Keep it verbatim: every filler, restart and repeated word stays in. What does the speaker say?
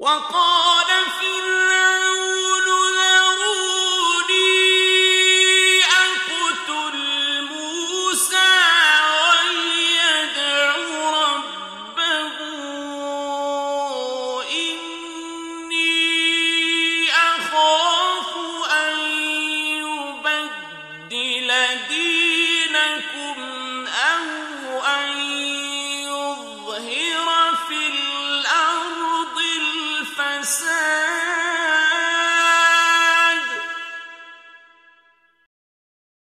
وقال فرعون ذروني أقتل موسى وليدع ربه إني أخاف أن يبدل دينكم أو أن يظهر في الأرض الفساد